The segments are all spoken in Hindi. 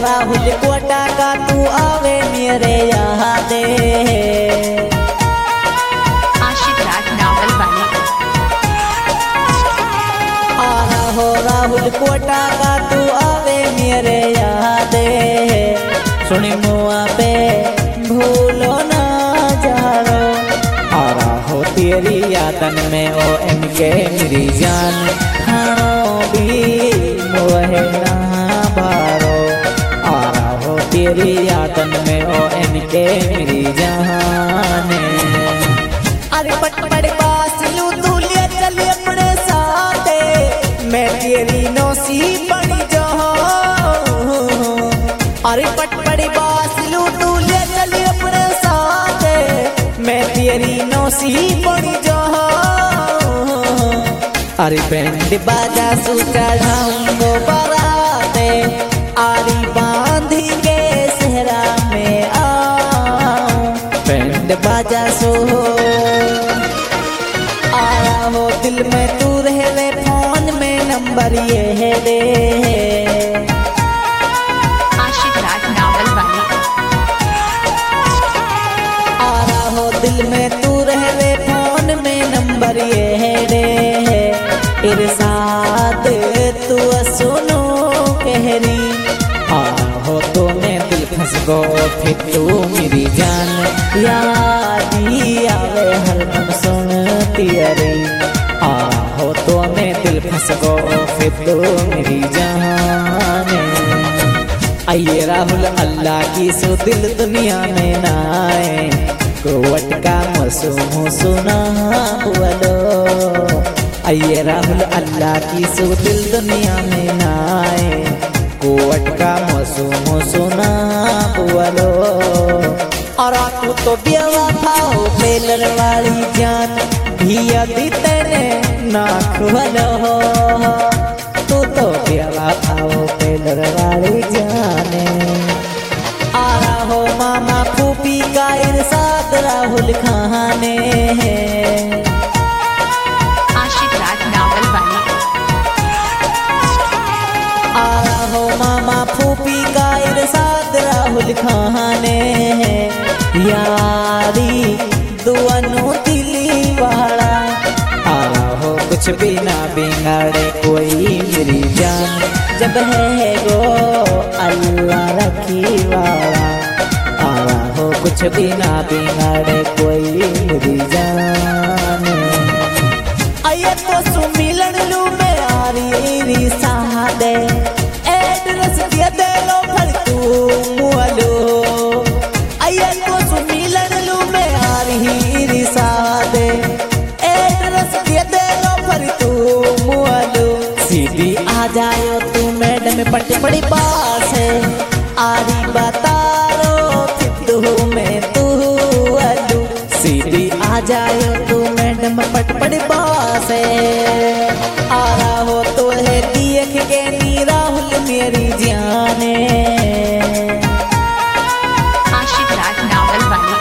राहुल कोटा का तू आवे मेरे यहाँ दे। आशिक राज नावल वाले। आ रहो राहुल कोटा का तू आवे मेरे यहाँ दे। सुनी मुआ पे भूलो ना जारो। आ रहो तेरी यादन में ओ इनके मेरी जान खानो भी मोहे ना बारो। आ रहो तेरी यादन में ओ इनके मेरी जान। अरे पटपट पास लू तू ले चल अपने साथ, मैं तेरी नौसी बन जाऊं। अरे पटपट पास लू तू ले चल अपने साथ, मैं तेरी नौसी बन जाऊं। अरे बैंड बाजा सु चढ़ाऊंगो बाराते, आरी बांधी के सहरा में आऊं। बैंड बाजा सो आया हो दिल में तू रहे, फोन में नंबर ये है दे। आशिक राज नावल वाले। आया हो दिल में तू रहे, फोन में नंबर ये है दे। इरसाद तू सुनो कहरी, आहो तो मैं दिल फंस गो फिर तू मेरी जान। यादी आवे हरदम सुनती अरे, आहो तो मैं दिल फंस गो फिर तू मेरी जान। आइए राहुल अल्लाह की सो दिल दुनिया में ना आए, कोवट का मसूम सुना बोलो। आइए राहुल अल्लाह की सो दिल दुनिया में ना आए, कोवट का मसूम सुना बोलो। और तू तो बेवफा हो पेलर वाली जान, धिया दी तेने ना खुलो। तू तो बेवफा हो पेलर वाली जाने। आ रहो मामा फूफी का इरसाद राहुल खाने। आशिक राज नावल वाले। आ रहो मामा फूफी का इरसाद राहुल खाने। यारी दुआनो दिली वाला, आ रहो कुछ भी ना बिगाड़े कोई मेरी जान, जब है गो अल्लाह रखी वाला। आ रहो कुछ भी ना बिगाड़े कोई मेरी जान। आये तो सुमिलन लू में आरी सादे, एड्रेस दे दे लो फिर तू मुआलो। आये तो सुमिलन लू में आरी सादे, एड्रेस दे दे लो फिर तू मुआलो। सीधी आ जायो तू मैडम पट बड़ी पास है, आरी बता रो फिर में तू अलू। सीधी आ जायो तू मैडम पट बड़ी पास है। आ रहा हो तो है देख के नी राहुल मेरी जाने। आशिक राज नावल वाले।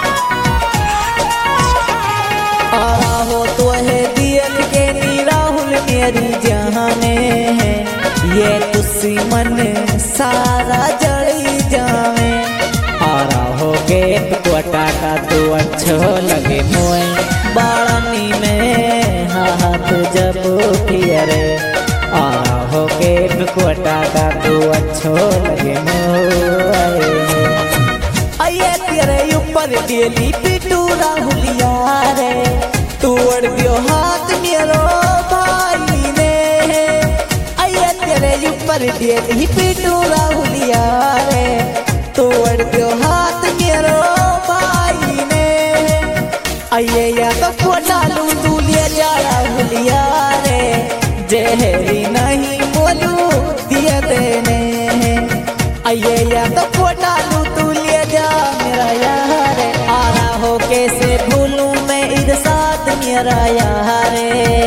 आ रहा हो तो है देख के नी राहुल मेरी जाने। ये तुसी मन सारा जड़ी जावे, आ रहा हो गेट कोटा का तू अच्छो लगे मोए। बाड़नी में हाथ जब फिरे, आ रहा हो गेट कोटा का तू अच्छो लगे मोए। आये तेरे ऊपर डेली पिटू राहुल यारे, तू अड़ दियो हाथ मेरो भाई ने। आये तेरे ऊपर डेली पिटू राहुल यारे, तू अड़ दियो हाथ मेरो भाई ने। आये या तो कोटा लू तू ले जा राहुल यारे, जहरी नहीं बोलू दिए देने। आये या तो कोटा लू तू ले जा मेरा यार। आ रहा हो कैसे भूलूं मैं इरसाद मेरा यार।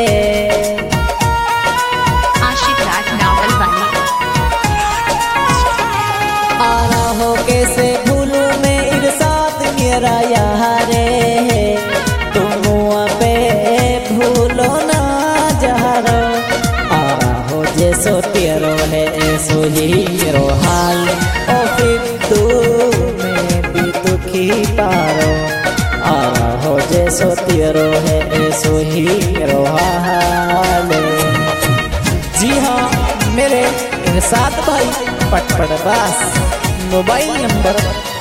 आशिक राज नावल वाले। आ रहा हो कैसे भूलूं मैं इरसाद मेरा यार। तुम पे भूलो ना जा रो, आ रहा हो जैसो तेरो है ऐसो ही यही मेरो हाल। ओ फिर तू मैं भी दुखी पारो, आरा हो जैसो तेरो है ऐसो ही मेरो हाल। जी हाँ मेरे साथ भाई पटपट बास, मोबाइल नंबर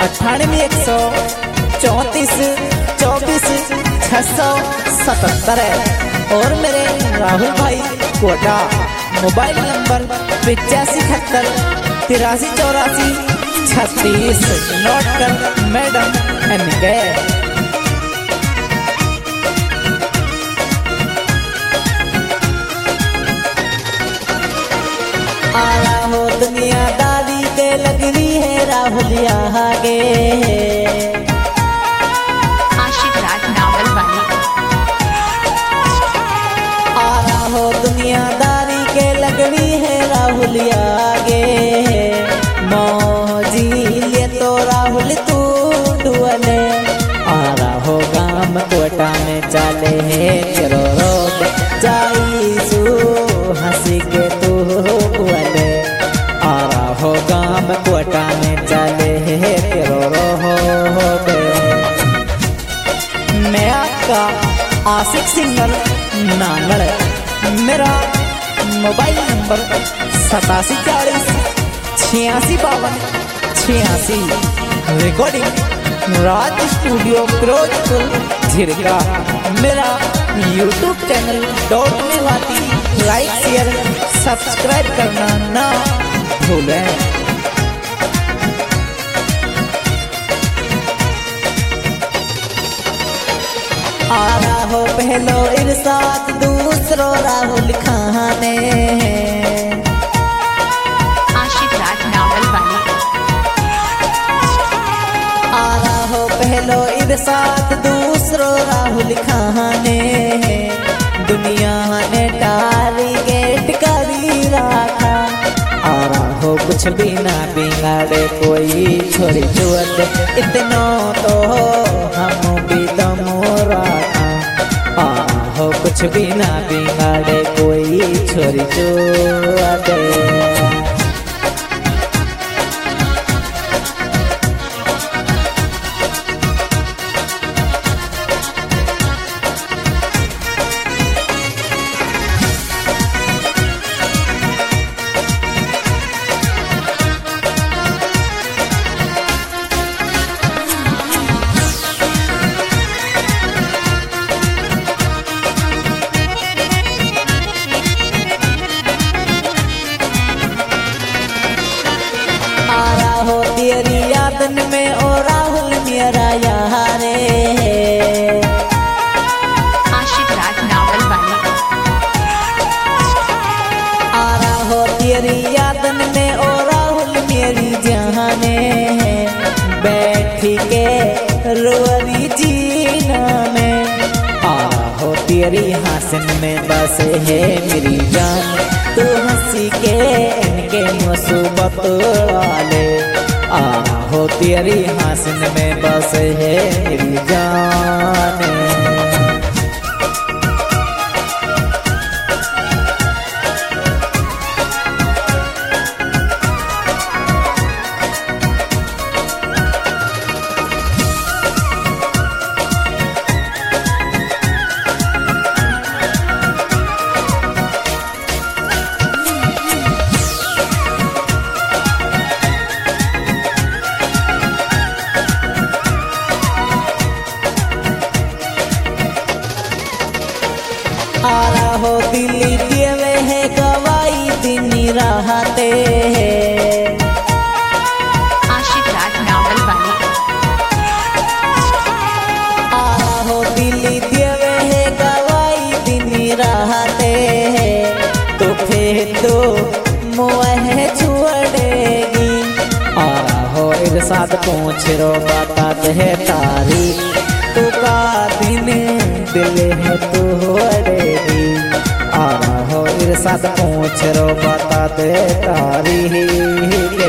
98 134 24 677 और मेरे राहुल भाई कोटा मोबाइल नंबर 85 73 84 36। नोट कर मैडम एनके। आया हो दुनियादारी के लगनी है राहुल आगे। आशिक राज नावल वाली। आया हो दुनियादारी के लगनी है राहुल आगे। मौजी ये तो राहुल तू डुअले, आरा हो गाम कोटा में चले है तेरो रोब जाईसू हंसी के तू बुअले। आरा हो गाम कोटा में चले है तेरो रोब। मैं आपका आशिक सिंगर नांगड़। मेरा mobile number 87 40 86 52 86। Recording Raj studio Firozpur Jhirka. मेरा YouTube channel dot Mewati like share subscribe करना ना भूलें। आरा हो पहलो इरसाद दूसरो राहुल खाने। आशिक राज नावल वाली। आरा हो पहलो इरसाद दूसरो राहुल खाने। दुनिया ने टारगेट करी रखा, आरा हो कुछ भी ना बिगाड़े कोई छोरी चुअत। इतनो तो हम भी दमो रखा, आरा हो कुछ भी ना बिगाड़े कोई छोरी चुअत। आरा हो तेरी यादन में ओ राहुल मेरा यारे। आशिक राज नावल वाली। आरा हो तेरी यादन में ओ राहुल मेरी जाने। बैठी के रोरी जीना में, आरा हो तेरी हासन में बस है मेरी जान। तू हंसी के इनके मुसीबत वाले, आरा हो तेरी हासन में बस है मेरी जान। आरा हो दिल्ली देवे है गवाई दिन रहते। आशिक राज नावल वाली। आरा हो दिल्ली देवे है गवाई दिन रहते। तो फिर तो मोह छोड़ेगी, आरा हो इरसाद पूछ रो बता दे तारीख। तू का दिन दिल है तोड़ेगी, आरा हो इरसाद पूछ रो बता दे तारीख।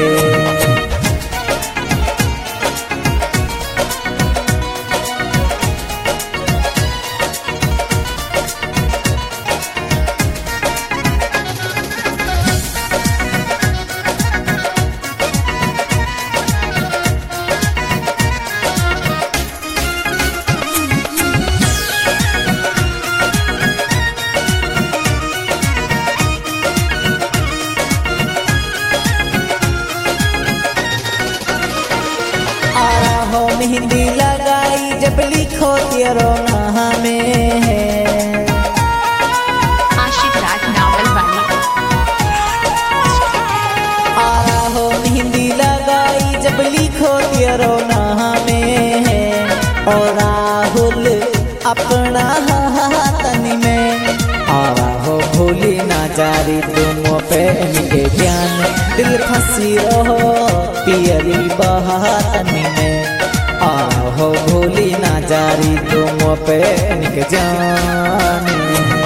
हो मेहंदी लगाई जब लिखो तेरो नाम में। आशिक राज नावल वाली। आरा हो मेहंदी लगाई जब लिखो तेरो नाम में। और राहुल अपना हाथन में। आरा हो भूली ना जारी तुम पे इनके ज्ञान। दिल फंसी रहो पियरी बहातन में। आरा हो भूली ना जारी तुम पे इनके जान।